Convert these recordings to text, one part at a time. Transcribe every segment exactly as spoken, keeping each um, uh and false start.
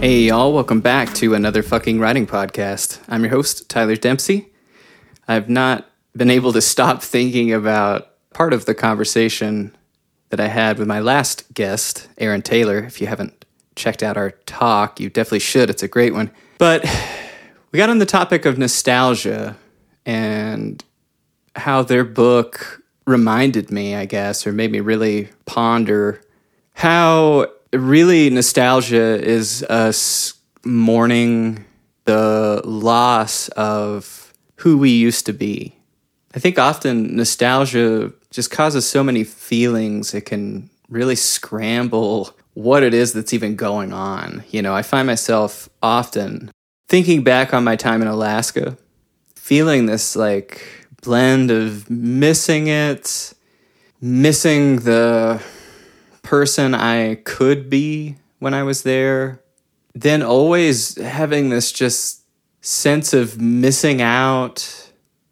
Hey y'all, welcome back to another fucking writing podcast. I'm your host, Tyler Dempsey. I've not been able to stop thinking about part of the conversation that I had with my last guest, Aaron Taylor. If you haven't checked out our talk, you definitely should. It's a great one. But we got on the topic of nostalgia and how their book reminded me, I guess, or made me really ponder how really nostalgia is us mourning the loss of who we used to be. I think often nostalgia just causes so many feelings, it can really scramble what it is that's even going on. You know, I find myself often thinking back on my time in Alaska, feeling this like blend of missing it, missing the person I could be when I was there, then always having this just sense of missing out,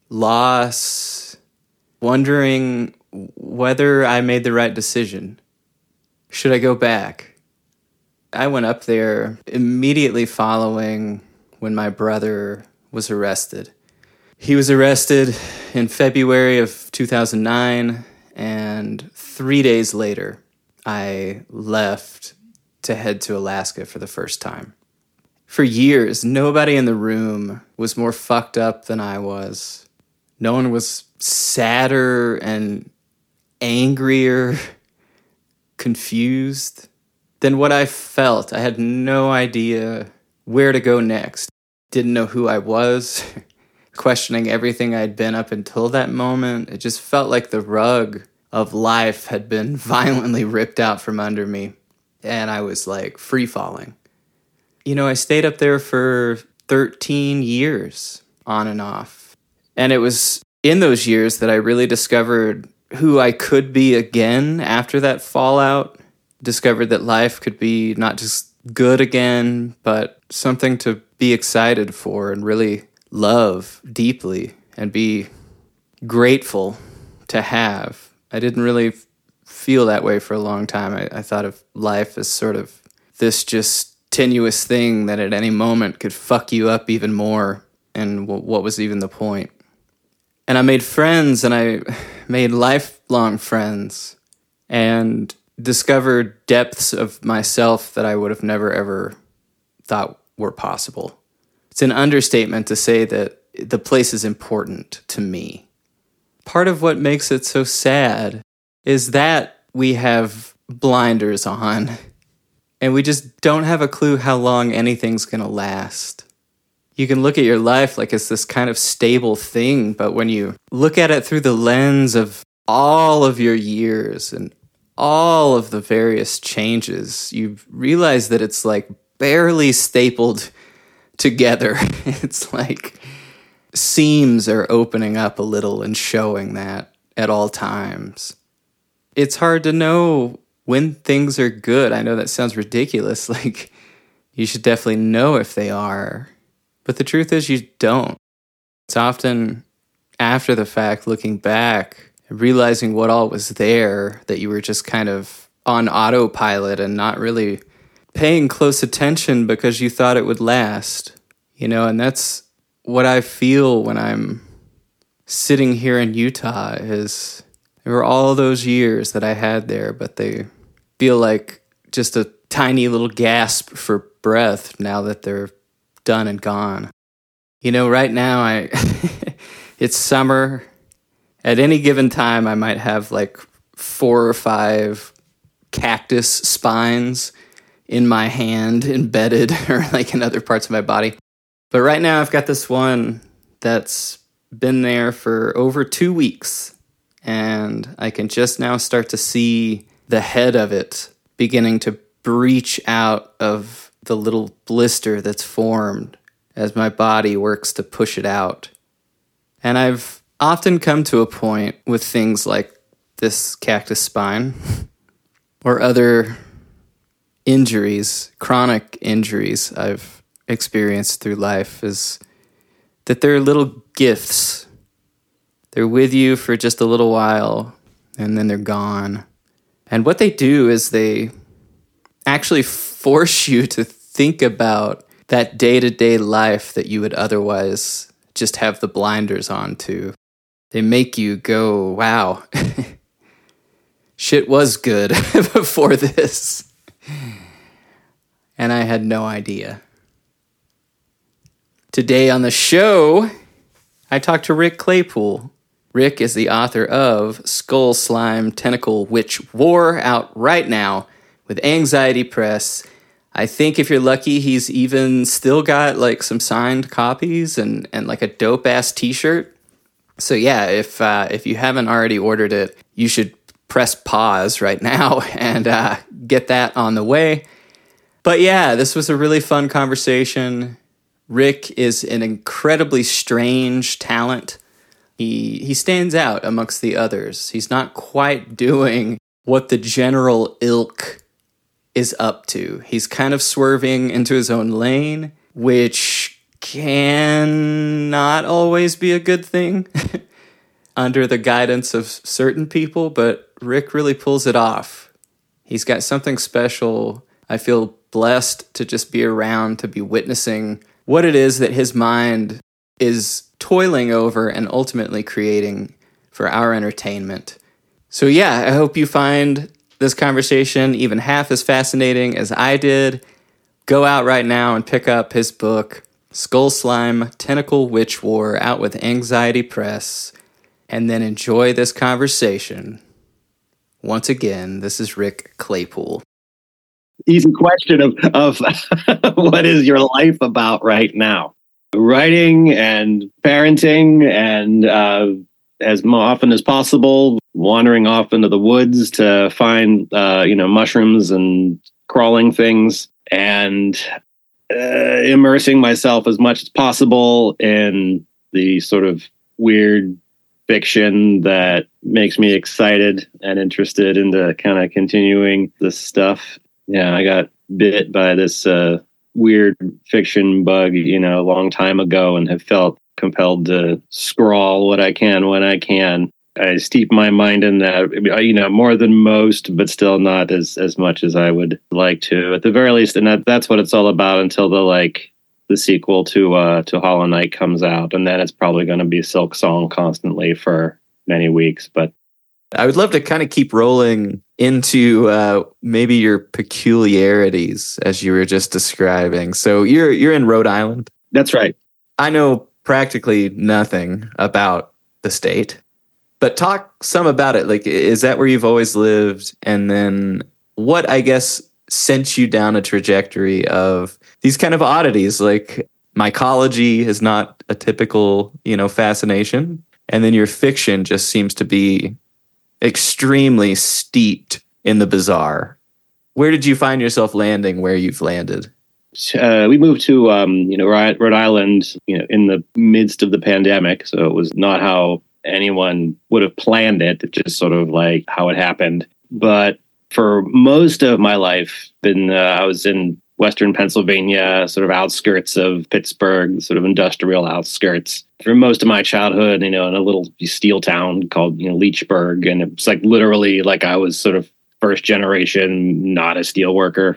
loss, wondering whether I made the right decision. Should I go back? I went up there immediately following when my brother was arrested. He was arrested in February of two thousand nine, and three days later, I left to head to Alaska for the first time. For years, nobody in the room was more fucked up than I was. No one was sadder and angrier, confused than what I felt. I had no idea where to go next. Didn't know who I was, questioning everything I'd been up until that moment. It just felt like the rug of life had been violently ripped out from under me, and I was like free falling. You know, I stayed up there for thirteen years on and off, and it was in those years that I really discovered who I could be again after that fallout, discovered that life could be not just good again, but something to be excited for and really love deeply and be grateful to have. I didn't really f- feel that way for a long time. I, I thought of life as sort of this just tenuous thing that at any moment could fuck you up even more. And w- what was even the point? And I made friends, and I made lifelong friends, and discovered depths of myself that I would have never ever thought were possible. It's an understatement to say that the place is important to me. Part of what makes it so sad is that we have blinders on and we just don't have a clue how long anything's going to last. You can look at your life like it's this kind of stable thing, but when you look at it through the lens of all of your years and all of the various changes, you realize that it's like barely stapled together. It's like seams are opening up a little and showing that at all times. It's hard to know when things are good. I know that sounds ridiculous. Like, you should definitely know if they are. But the truth is you don't. It's often after the fact, looking back, realizing what all was there, that you were just kind of on autopilot and not really paying close attention because you thought it would last. You know, and that's what I feel when I'm sitting here in Utah is there were all those years that I had there, but they feel like just a tiny little gasp for breath now that they're done and gone. You know, right now I it's summer. At any given time, I might have like four or five cactus spines in my hand embedded or like in other parts of my body. But right now I've got this one that's been there for over two weeks, and I can just now start to see the head of it beginning to breach out of the little blister that's formed as my body works to push it out. And I've often come to a point with things like this cactus spine or other injuries, chronic injuries I've experienced through life, is that they're little gifts. They're with you for just a little while, and then they're gone. And what they do is they actually force you to think about that day-to-day life that you would otherwise just have the blinders on to. They make you go, wow, shit was good before this. And I had no idea. Today on the show, I talked to Rick Claypool. Rick is the author of Skull Slime Tentacle Witch War, out right now with Anxiety Press. I think if you're lucky, he's even still got like some signed copies and, and like a dope-ass t-shirt. So yeah, if uh, if you haven't already ordered it, you should press pause right now and uh, get that on the way. But yeah, this was a really fun conversation. Rick is an incredibly strange talent. He he stands out amongst the others. He's not quite doing what the general ilk is up to. He's kind of swerving into his own lane, which can not always be a good thing under the guidance of certain people, but Rick really pulls it off. He's got something special. I feel blessed to just be around, to be witnessing what it is that his mind is toiling over and ultimately creating for our entertainment. So yeah, I hope you find this conversation even half as fascinating as I did. Go out right now and pick up his book, Skull Slime Tentacle Witch War, out with Anxiety Press, and then enjoy this conversation. Once again, this is Rick Claypool. Easy question of, of what is your life about right now? Writing and parenting and uh, as often as possible, wandering off into the woods to find, uh, you know, mushrooms and crawling things and uh, immersing myself as much as possible in the sort of weird fiction that makes me excited and interested into kind of continuing this stuff. Yeah, I got bit by this uh, weird fiction bug, you know, a long time ago and have felt compelled to scrawl what I can when I can. I steep my mind in that, you know, more than most, but still not as, as much as I would like to, at the very least. And that, that's what it's all about until the, like, the sequel to uh, to Hollow Knight comes out. And then it's probably going to be Silk Song constantly for many weeks. But I would love to kind of keep rolling into uh, maybe your peculiarities as you were just describing. So you're you're in Rhode Island. That's right. I know practically nothing about the state, but talk some about it. Like, is that where you've always lived? And then what, I guess, sent you down a trajectory of these kind of oddities? Like, mycology is not a typical, you know, fascination. And then your fiction just seems to be extremely steeped in the bizarre. Where did you find yourself landing where you've landed? Uh, we moved to, um, you know, Rhode Island, you know, in the midst of the pandemic. So it was not how anyone would have planned it. It just sort of like how it happened. But for most of my life, been uh, I was in Western Pennsylvania, sort of outskirts of Pittsburgh, sort of industrial outskirts. For most of my childhood, you know, in a little steel town called, you know, Leechburg. And it's like literally like I was sort of first generation, not a steel worker.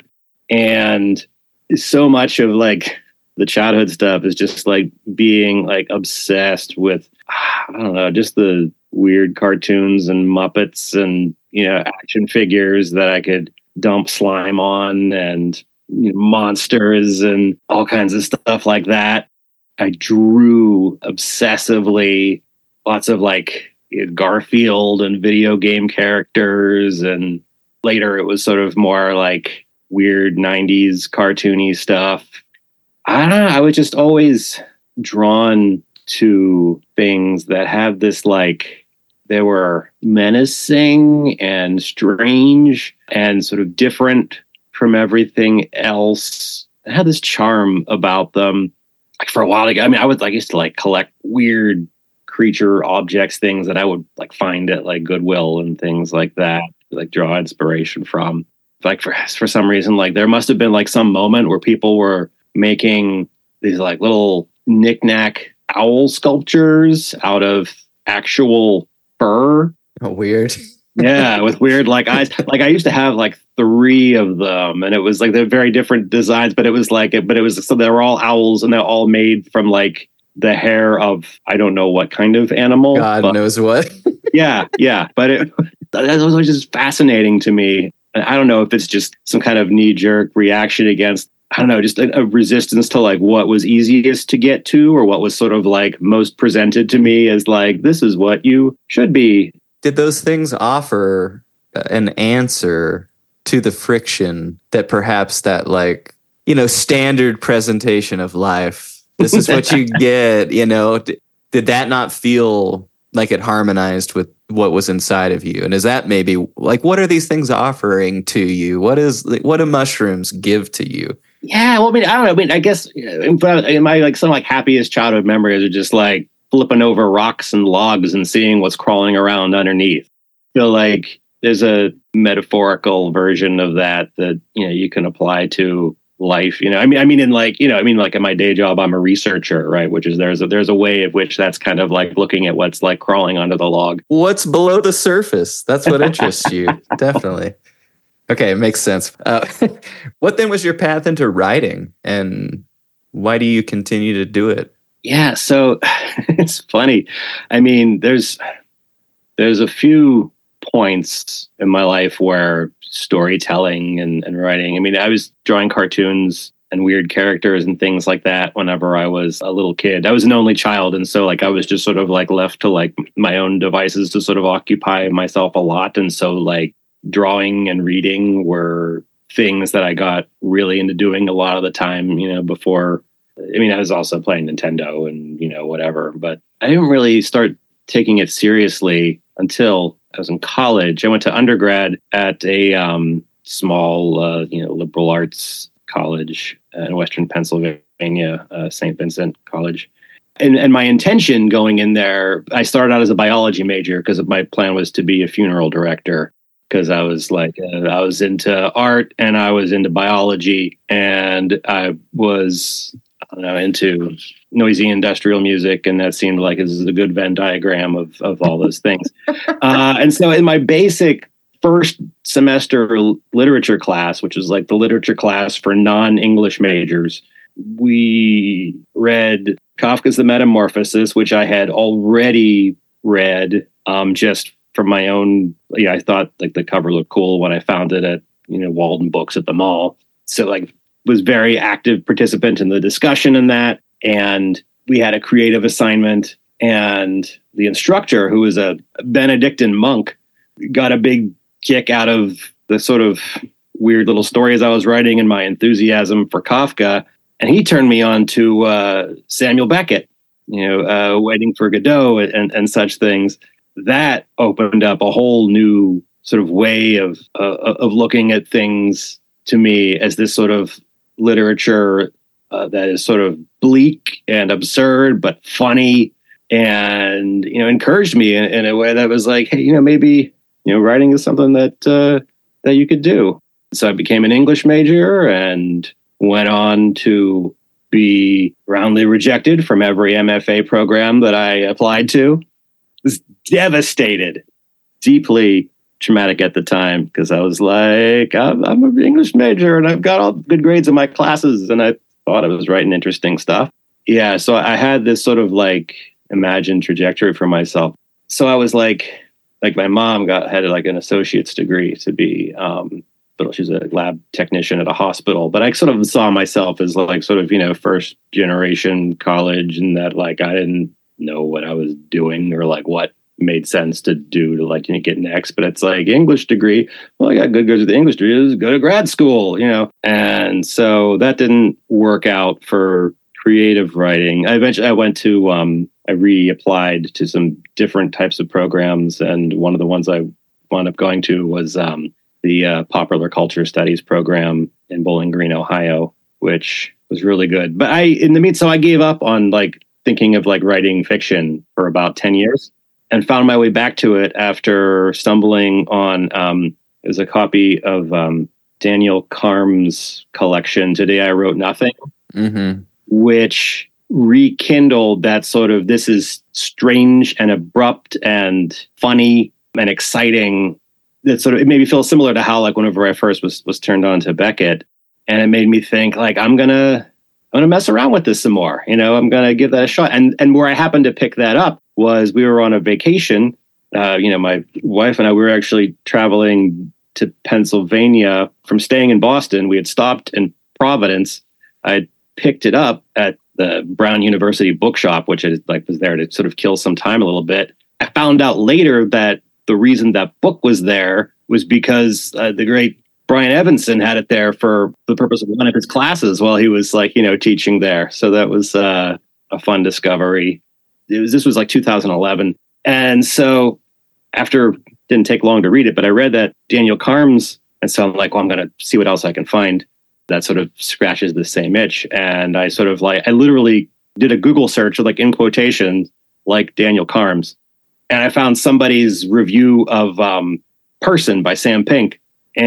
And so much of like the childhood stuff is just like being like obsessed with, I don't know, just the weird cartoons and Muppets and, you know, action figures that I could dump slime on and, you know, monsters and all kinds of stuff like that. I drew obsessively lots of like Garfield and video game characters. And later it was sort of more like weird nineties cartoony stuff. I don't know. I was just always drawn to things that have this like, they were menacing and strange and sort of different from everything else. It had this charm about them. Like for a while ago, I mean, I would like used to like collect weird creature objects, things that I would like find at like Goodwill and things like that, like draw inspiration from. Like for for some reason, like there must have been like some moment where people were making these like little knick-knack owl sculptures out of actual fur. Oh, weird. Yeah, with weird like eyes. Like I used to have like three of them, and it was like they're very different designs, but it was like, but it was so they were all owls, and they're all made from like the hair of I don't know what kind of animal. God but, knows what. yeah, yeah, but it that was always just fascinating to me. And I don't know if it's just some kind of knee jerk reaction against, I don't know, just a, a resistance to like what was easiest to get to, or what was sort of like most presented to me as like, this is what you should be. Did those things offer an answer to the friction that perhaps that like, you know, standard presentation of life, this is what you get, you know, d- did that not feel like it harmonized with what was inside of you? And is that maybe like, what are these things offering to you? What is, what do mushrooms give to you? Yeah, well, I mean, I don't know. I mean, I guess in, in my like some like happiest childhood memories are just like flipping over rocks and logs and seeing what's crawling around underneath. I feel like there's a metaphorical version of that that, you know, you can apply to life. You know, I mean, I mean, in like, you know, I mean, like in my day job, I'm a researcher, right? Which is there's a, there's a way of which that's kind of like looking at what's like crawling under the log. What's below the surface? That's what interests you. Definitely. Okay, it makes sense. Uh, what then was your path into writing, and why do you continue to do it? Yeah, so it's funny. I mean, there's there's a few points in my life where storytelling and, and writing, I mean, I was drawing cartoons and weird characters and things like that whenever I was a little kid. I was an only child, and so like I was just sort of like left to like my own devices to sort of occupy myself a lot. And so like drawing and reading were things that I got really into doing a lot of the time, you know, before. I mean, I was also playing Nintendo and, you know, whatever, but I didn't really start taking it seriously until I was in college. I went to undergrad at a um, small, uh, you know, liberal arts college in Western Pennsylvania, uh, Saint Vincent College. And, and my intention going in there, I started out as a biology major because my plan was to be a funeral director. Because I was like, uh, I was into art and I was into biology, and I was, I don't know, into noisy industrial music, and that seemed like this is a good Venn diagram of of all those things. uh, and so, in my basic first semester literature class, which is like the literature class for non-English majors, we read Kafka's The Metamorphosis, which I had already read, um, just from my own, yeah, I thought like the cover looked cool when I found it at, you know, Walden Books at the mall. So like was very active participant in the discussion in that. And we had a creative assignment, and the instructor, who was a Benedictine monk, got a big kick out of the sort of weird little stories I was writing and my enthusiasm for Kafka. And he turned me on to uh, Samuel Beckett, you know, uh, Waiting for Godot and, and such things. That opened up a whole new sort of way of uh, of looking at things to me as this sort of literature uh, that is sort of bleak and absurd, but funny, and, you know, encouraged me in, in a way that was like, hey, you know, maybe, you know, writing is something that uh, that you could do. So I became an English major and went on to be roundly rejected from every M F A program that I applied to. Was devastated, deeply traumatic at the time, because I was like, I'm, I'm an English major and I've got all good grades in my classes, and I thought I was writing interesting stuff. Yeah, so I had this sort of like imagined trajectory for myself. So I was like, like my mom got had like an associate's degree to be, um, but she's a lab technician at a hospital. But I sort of saw myself as like sort of, you know, first generation college, and that like I didn't know what I was doing or like what made sense to do to like, you know, get next. But it's like English degree. Well, I got good grades with the English degree. Go to grad school, you know. And so that didn't work out for creative writing. I eventually I went to um, I reapplied to some different types of programs, and one of the ones I wound up going to was um, the uh, Popular Culture Studies program in Bowling Green, Ohio, which was really good. But I, in the meantime, so I gave up on like thinking of like writing fiction for about ten years, and found my way back to it after stumbling on, um, it was a copy of um, Daniel Karm's collection, Today I Wrote Nothing, mm-hmm. which rekindled that sort of, this is strange and abrupt and funny and exciting that sort of, it made me feel similar to how, like, whenever I first was was turned on to Beckett, and it made me think, like, I'm gonna I'm gonna mess around with this some more. You know, I'm gonna give that a shot. And and where I happened to pick that up was we were on a vacation. Uh, you know, my wife and I, we were actually traveling to Pennsylvania from staying in Boston. We had stopped in Providence. I had picked it up at the Brown University bookshop, which is like was there to sort of kill some time a little bit. I found out later that the reason that book was there was because uh, the great Brian Evanson had it there for the purpose of one of his classes while he was, like, you know, teaching there. So that was uh, a fun discovery. It was, this was like two thousand eleven. And so after, didn't take long to read it, but I read that Daniel Karms. And so I'm like, well, I'm going to see what else I can find that sort of scratches the same itch. And I sort of like, I literally did a Google search, like in quotations, like Daniel Karms. And I found somebody's review of um, Person by Sam Pink.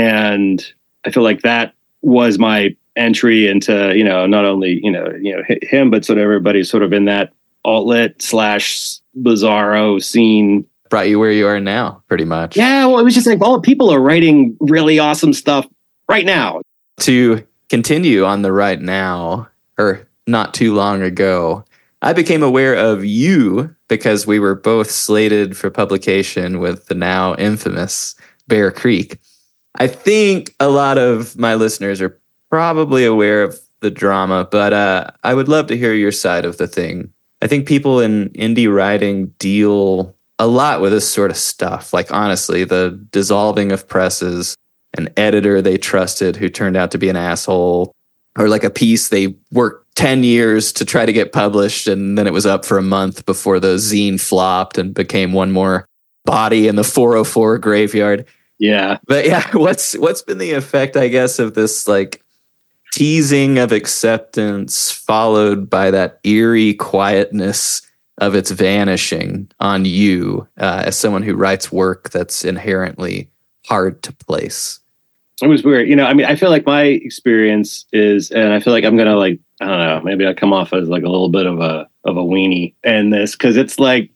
And I feel like that was my entry into, you know, not only, you know, you know, him, but sort of everybody sort of in that alt-lit slash bizarro scene. Brought you where you are now, pretty much. Yeah, well, it was just like, all people are writing really awesome stuff right now. To continue on the right now, or not too long ago, I became aware of you because we were both slated for publication with the now infamous Bear Creek. I think a lot of my listeners are probably aware of the drama, but uh, I would love to hear your side of the thing. I think people in indie writing deal a lot with this sort of stuff. Like, honestly, the dissolving of presses, an editor they trusted who turned out to be an asshole, or like a piece they worked ten years to try to get published, and then it was up for a month before the zine flopped and became one more body in the four oh four graveyard. Yeah. But yeah, what's what's been the effect, I guess, of this like teasing of acceptance followed by that eerie quietness of its vanishing on you uh, as someone who writes work that's inherently hard to place? It was weird. You know, I mean, I feel like my experience is, and I feel like I'm going to, like, I don't know, maybe I come off as like a little bit of a, of a weenie in this, because it's like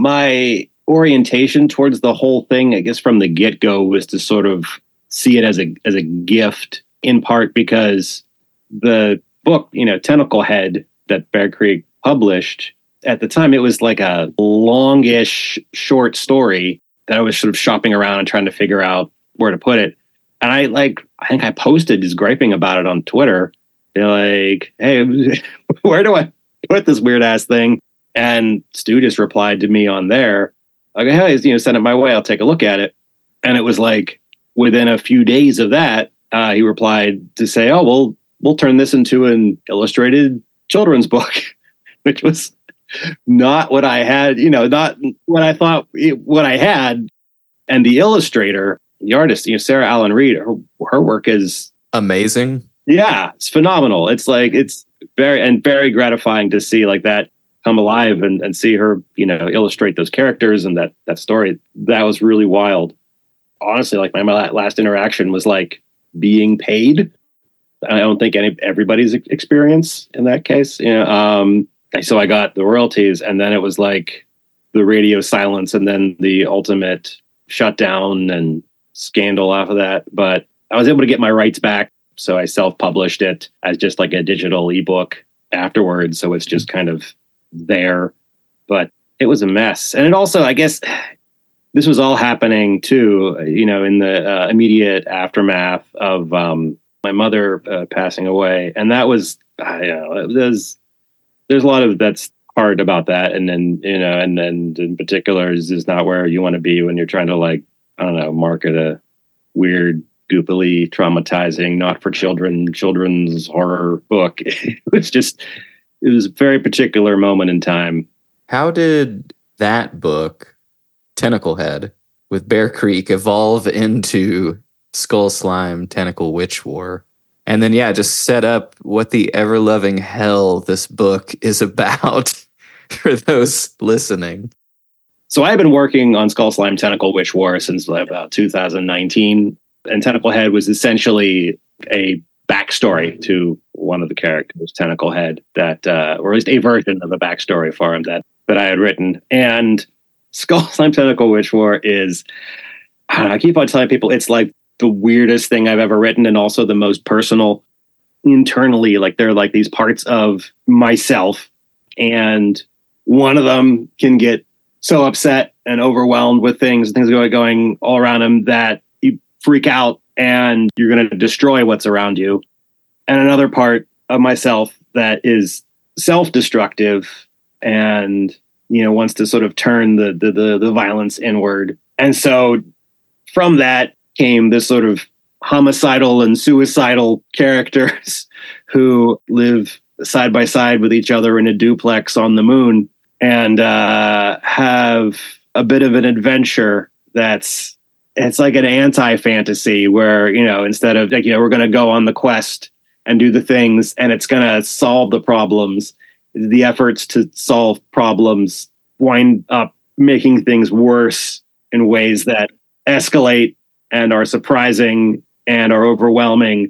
my orientation towards the whole thing, I guess from the get-go, was to sort of see it as a, as a gift, in part because the book, you know, Tentacle Head that Bear Creek published, at the time, it was like a longish short story that I was sort of shopping around and trying to figure out where to put it. And I like, I think I posted just griping about it on Twitter. They're like, hey, where do I put this weird ass thing? And Stu just replied to me on there, like, hey, you know, send it my way. I'll take a look at it. And it was like within a few days of that, uh, he replied to say, oh, well, we'll turn this into an illustrated children's book, which was not what I had, you know, not what I thought it, what I had. And the illustrator, the artist, you know, Sarah Allen Reed, her, her work is amazing. Yeah, it's phenomenal. It's like, it's very, and very gratifying to see like that come alive and, and see her, you know, illustrate those characters and that, that story. That was really wild. Honestly, like my, my last interaction was like being paid. I don't think any, everybody's experience in that case, you know, um, so I got the royalties, and then it was like the radio silence and then the ultimate shutdown and scandal off of that. But I was able to get my rights back. So I self-published it as just like a digital ebook afterwards. So it's just kind of there. But it was a mess. And it also, I guess, this was all happening too, you know, in the uh, immediate aftermath of um, my mother uh, passing away. And that was, I don't know, there's, there's a lot of that's hard about that. And then, you know, and then in particular is, is not where you want to be when you're trying to, like, I don't know, market a weird, goopily traumatizing, not for children, children's horror book. It was just, it was a very particular moment in time. How did that book, Tentacle Head, with Bear Creek evolve into Skull Slime Tentacle Witch War? And then, yeah, just set up what the ever-loving hell this book is about for those listening. So I've been working on Skull Slime Tentacle Witch War since about two thousand nineteen. And Tentacle Head was essentially a backstory to one of the characters, Tentacle Head, that, uh, or at least a version of a backstory for him that, that I had written. And Skull Slime Tentacle Witch War is I don't know, I keep on telling people it's like the weirdest thing I've ever written, and also the most personal internally. Like they're like these parts of myself, and one of them can get so upset and overwhelmed with things, things going going all around him that you freak out and you're going to destroy what's around you. And another part of myself that is self-destructive and, you know, wants to sort of turn the, the, the, the violence inward. And so from that came this sort of homicidal and suicidal characters who live side by side with each other in a duplex on the moon and uh, have a bit of an adventure that's, it's like an anti-fantasy where, you know, instead of like, you know, we're going to go on the quest and do the things and it's going to solve the problems, the efforts to solve problems wind up making things worse in ways that escalate and are surprising and are overwhelming,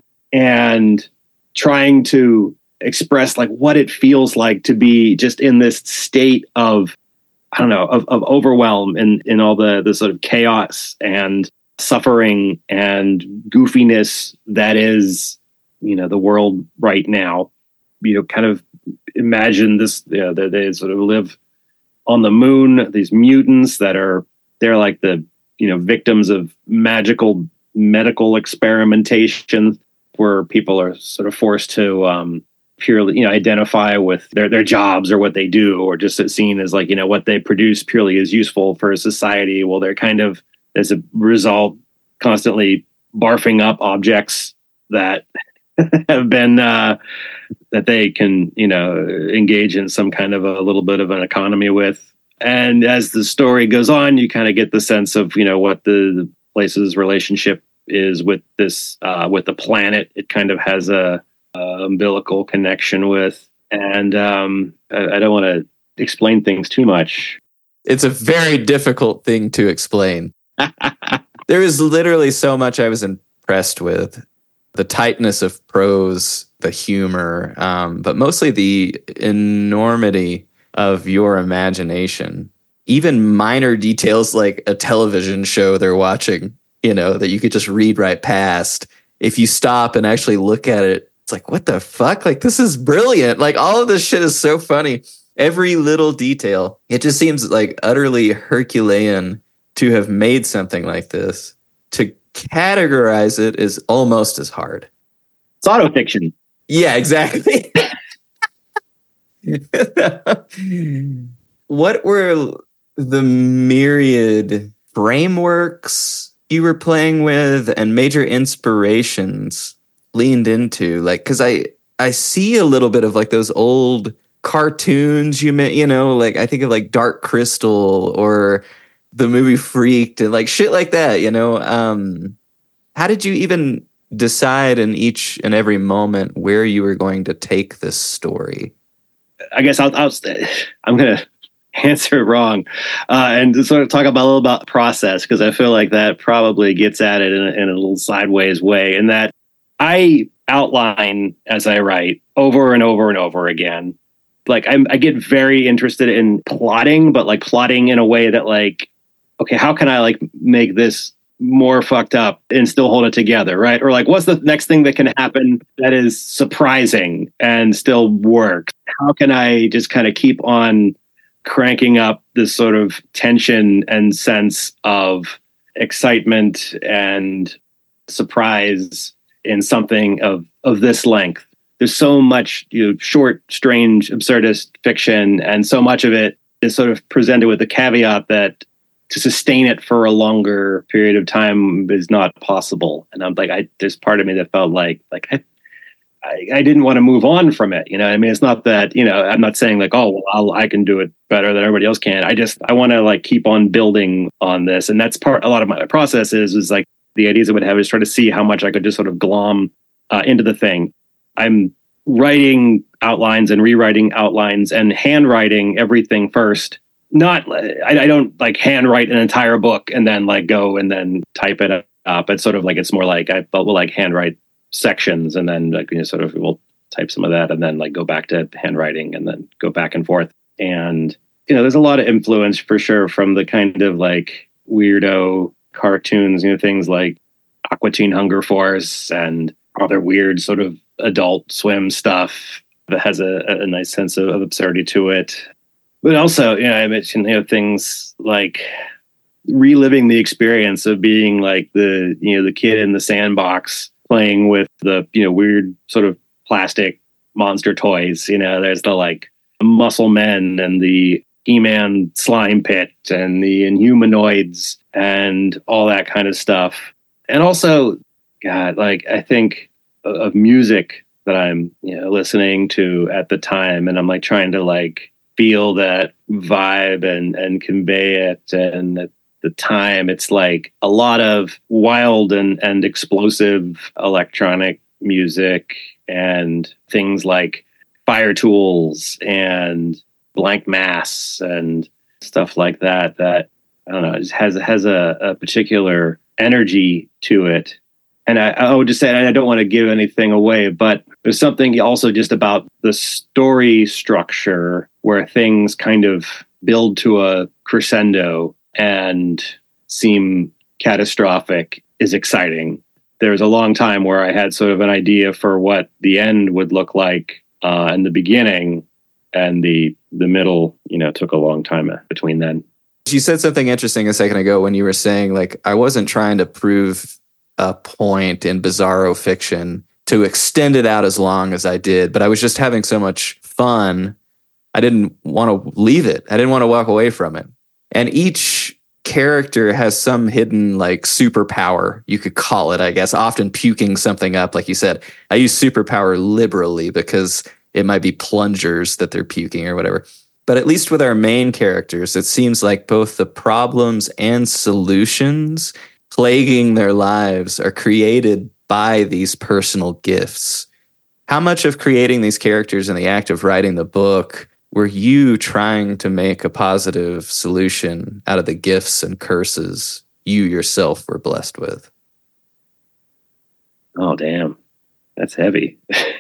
and trying to express like what it feels like to be just in this state of, I don't know, of, of overwhelm and in all the, the sort of chaos and suffering and goofiness that is, you know, the world right now. You know, kind of imagine this, you know, they, they sort of live on the moon, these mutants that are, they're like the, you know, victims of magical medical experimentation where people are sort of forced to um, purely, you know, identify with their, their jobs or what they do, or just seen as like, you know, what they produce purely is useful for society. Well, they're kind of, as a result, constantly barfing up objects that have been, uh, that they can, you know, engage in some kind of a little bit of an economy with. And as the story goes on, you kind of get the sense of, you know, what the, the place's relationship is with this, uh, with the planet. It kind of has a, a umbilical connection with, and um, I, I don't want to explain things too much. It's a very difficult thing to explain. There is literally so much I was impressed with. The tightness of prose, the humor, um, but mostly the enormity of your imagination. Even minor details like a television show they're watching, you know, that you could just read right past. If you stop and actually look at it, it's like, what the fuck? Like, this is brilliant. Like, all of this shit is so funny. Every little detail. It just seems like utterly Herculean to have made something like this. To categorize it is almost as hard. It's autofiction. Yeah, exactly. What were the myriad frameworks you were playing with and major inspirations leaned into? Like, because I I see a little bit of like those old cartoons you met, you know, like I think of like Dark Crystal or the movie Freaked and like shit like that, you know. Um, how did you even decide in each and every moment where you were going to take this story? I guess I'll, I'll I'm going to answer it wrong uh, and sort of talk about a little about process, because I feel like that probably gets at it in a, in a little sideways way, in that I outline as I write over and over and over again. Like I'm, I get very interested in plotting, but like plotting in a way that like, okay, how can I like make this more fucked up and still hold it together, right? Or like, what's the next thing that can happen that is surprising and still works? How can I just kind of keep on cranking up this sort of tension and sense of excitement and surprise in something of, of this length? There's so much, you know, short, strange, absurdist fiction, and so much of it is sort of presented with the caveat that to sustain it for a longer period of time is not possible. And I'm like, I there's part of me that felt like like I I, I didn't want to move on from it. You know, I mean, it's not that, you know, I'm not saying like, oh, well, I'll, I can do it better than everybody else can. I just I want to like keep on building on this, and that's part. A lot of my process is is like the ideas I would have is try to see how much I could just sort of glom uh, into the thing. I'm writing outlines and rewriting outlines and handwriting everything first. Not, I, I don't like handwrite an entire book and then like go and then type it up. It's sort of like, it's more like I will like handwrite sections and then like, you know, sort of we'll type some of that and then like go back to handwriting and then go back and forth. And, you know, there's a lot of influence for sure from the kind of like weirdo cartoons, you know, things like Aqua Teen Hunger Force and other weird sort of Adult Swim stuff that has a, a nice sense of, of absurdity to it. But also, you know, I mentioned, you know, things like reliving the experience of being like the, you know, the kid in the sandbox playing with the, you know, weird sort of plastic monster toys. You know, there's the like Muscle Men and the He-Man slime pit and the Inhumanoids and all that kind of stuff. And also, God, like I think of music that I'm, you know, listening to at the time, and I'm like trying to like feel that vibe and and convey it. And at the time, it's like a lot of wild and and explosive electronic music and things like Fire Tools and Blank Mass and stuff like that. That I don't know, it just has has a, a particular energy to it. And I, I would just say, and I don't want to give anything away, but there's something also just about the story structure where things kind of build to a crescendo and seem catastrophic is exciting. There was a long time where I had sort of an idea for what the end would look like uh, in the beginning, and the the middle, you know, took a long time between then. You said something interesting a second ago when you were saying, like, I wasn't trying to prove a point in bizarro fiction to extend it out as long as I did, but I was just having so much fun. I didn't want to leave it. I didn't want to walk away from it. And each character has some hidden like superpower, you could call it, I guess, often puking something up. Like you said, I use superpower liberally because it might be plungers that they're puking or whatever. But at least with our main characters, it seems like both the problems and solutions plaguing their lives are created by these personal gifts. How much of creating these characters in the act of writing the book were you trying to make a positive solution out of the gifts and curses you yourself were blessed with? Oh, damn. That's heavy.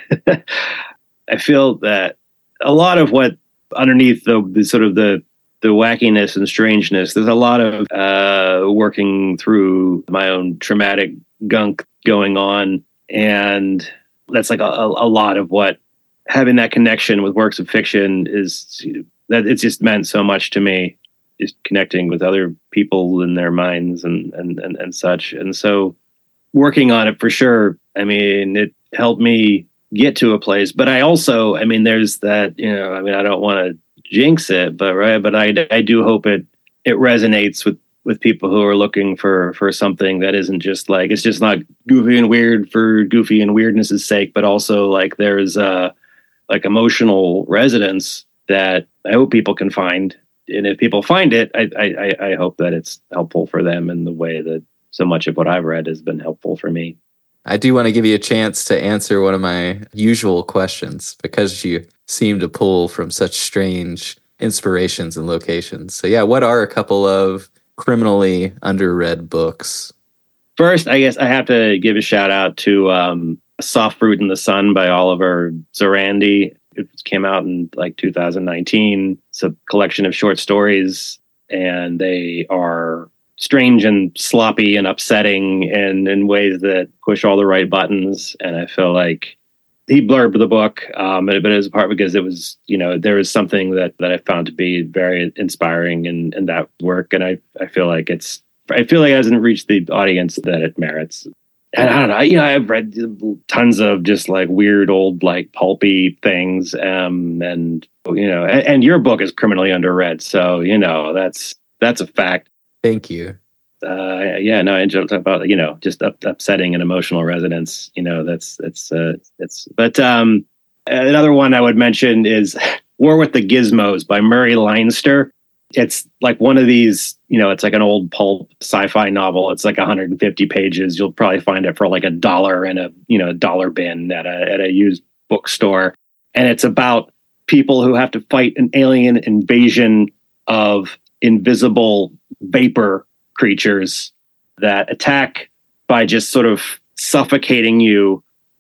I feel that a lot of what underneath the, the sort of the the wackiness and strangeness, there's a lot of uh, working through my own traumatic gunk going on. And that's like a, a lot of what having that connection with works of fiction is, that it's just meant so much to me, just connecting with other people in their minds and, and, and, and such. And so working on it for sure, I mean, it helped me get to a place, but I also, I mean, there's that, you know, I mean, I don't want to jinx it, but right, but I, I do hope it it resonates with with people who are looking for for something that isn't just like, it's just not goofy and weird for goofy and weirdness' sake, but also like there's uh like emotional resonance that I hope people can find. And if people find it, I I I hope that it's helpful for them in the way that so much of what I've read has been helpful for me. I do want to give you a chance to answer one of my usual questions because you seem to pull from such strange inspirations and locations. So yeah, what are a couple of criminally underread books? First, I guess I have to give a shout out to um, Soft Fruit in the Sun by Oliver Zorandi. It came out in like two thousand nineteen. It's a collection of short stories, and they are strange and sloppy and upsetting and in ways that push all the right buttons. And I feel like he blurbed the book, um, but it was part because it was, you know, there was something that, that I found to be very inspiring in, in that work. And I, I feel like it's, I feel like it hasn't reached the audience that it merits. And I don't know, you know, I've read tons of just like weird old, like pulpy things. Um, and, you know, and, and your book is criminally underread. So, you know, that's, that's a fact. Thank you. Uh, yeah, no, I enjoy talking about, you know, just up, upsetting and emotional resonance. You know, that's, that's, uh, it's, but um, another one I would mention is War with the Gizmos by Murray Leinster. It's like one of these, you know, it's like an old pulp sci-fi novel. It's like one hundred fifty pages. You'll probably find it for like a dollar in a, you know, dollar bin at a, at a used bookstore. And it's about people who have to fight an alien invasion of invisible vapor creatures that attack by just sort of suffocating you,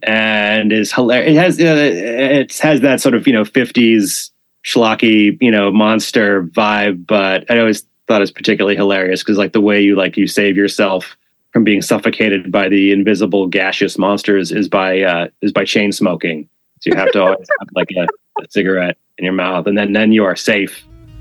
and is hilarious. It has, uh, it has that sort of, you know, fifties schlocky, you know, monster vibe, but I always thought is particularly hilarious because like the way you like you save yourself from being suffocated by the invisible gaseous monsters is by uh, is by chain smoking. So you have to always have like a, a cigarette in your mouth, and then then you are safe.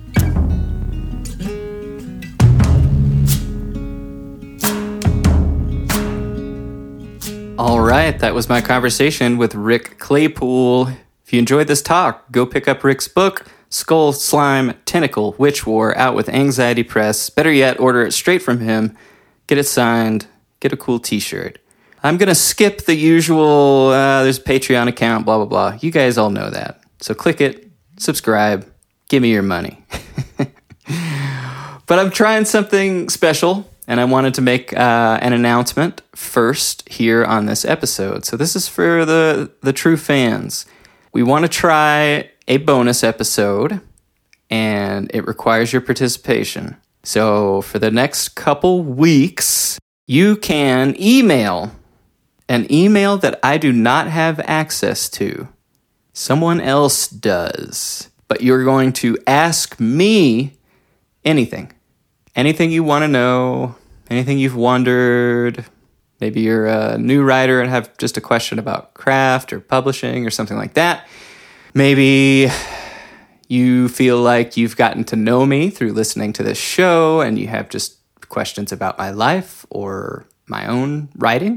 All right, that was my conversation with Rick Claypool. If you enjoyed this talk, go pick up Rick's book, Skull, Slime, Tentacle, Witch War, out with Anxiety Press. Better yet, order it straight from him. Get it signed. Get a cool t-shirt. I'm going to skip the usual, uh, there's a Patreon account, blah, blah, blah. You guys all know that. So click it, subscribe, give me your money. But I'm trying something special, and I wanted to make uh, an announcement first here on this episode. So this is for the, the true fans. We want to try a bonus episode, and it requires your participation. So for the next couple weeks, you can email an email that I do not have access to. Someone else does. But you're going to ask me anything. Anything you want to know, anything you've wondered. Maybe you're a new writer and have just a question about craft or publishing or something like that. Maybe you feel like you've gotten to know me through listening to this show and you have just questions about my life or my own writing.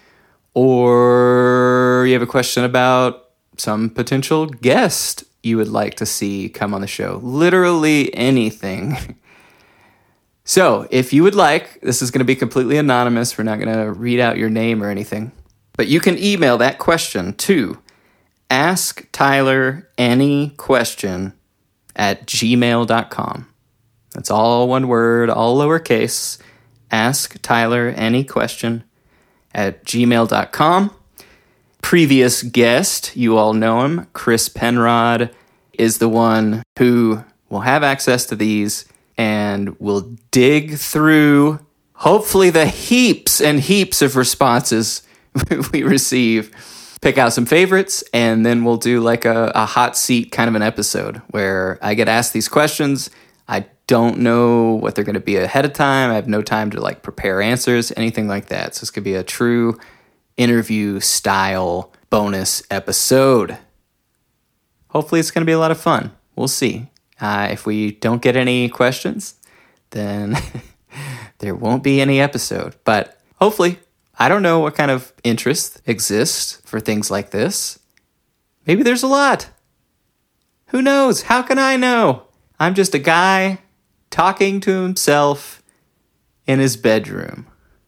Or you have a question about some potential guest you would like to see come on the show. Literally anything. So if you would like, this is going to be completely anonymous. We're not going to read out your name or anything. But you can email that question to ask Tyler any question at gmail dot com. That's all one word, all lowercase. Ask Tyler any question at gmail dot com. Previous guest, you all know him, Chris Penrod, is the one who will have access to these and will dig through, hopefully, the heaps and heaps of responses we receive, pick out some favorites, and then we'll do like a, a hot seat kind of an episode where I get asked these questions. I don't know what they're going to be ahead of time. I have no time to like prepare answers, anything like that. So this could be a true interview style bonus episode. Hopefully it's going to be a lot of fun. We'll see. Uh, if we don't get any questions, then there won't be any episode. But hopefully, I don't know what kind of interest exists for things like this. Maybe there's a lot. Who knows? How can I know? I'm just a guy talking to himself in his bedroom.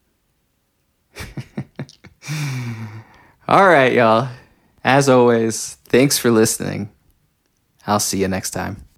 All right, y'all. As always, thanks for listening. I'll see you next time.